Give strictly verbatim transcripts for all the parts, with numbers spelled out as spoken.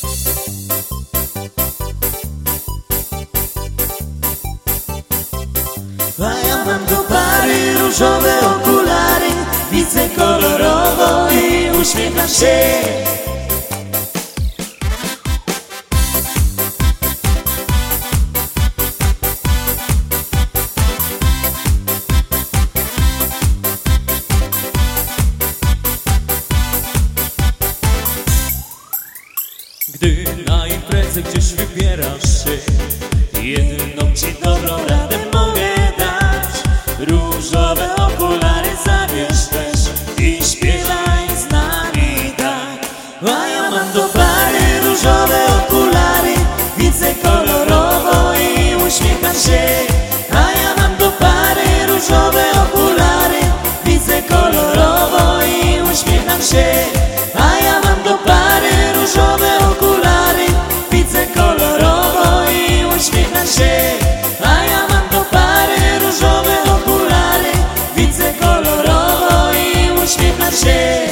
A ja mam do pary różowe okulary, widzę kolorowo i uśmiecham się. Gdy na imprezę gdzieś wybierasz się, jedyną ci dobrą radę mogę dać: różowe okulary zabierz też i śpiewaj z nami tak. A ja mam do pary różowe okulary, widzę kolorowo i uśmiecham się. A ja mam do pary różowe okulary, widzę kolorowo i uśmiecham się. A ja mam do pary różowe okulary, widzę kolorowo i uśmiecham się. A ja mam do pary różowe okulary, widzę kolorowo i uśmiecham się.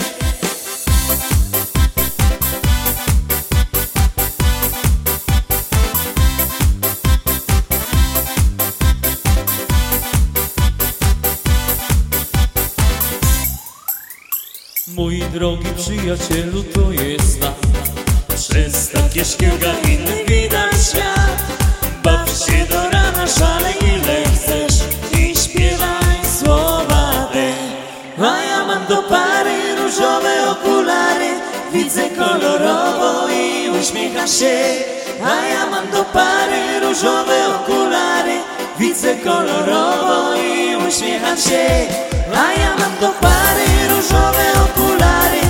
Mój drogi przyjacielu, to jest tak, przez takie szkiełka innych widać świat. Baw się do rana, szalej ile chcesz i śpiewaj słowa te. A ja mam do pary różowe okulary, widzę kolorowo i uśmiecham się. A ja mam do pary różowe okulary, widzę kolorowo i uśmiecham się. A ja mam do pary różowe okulary,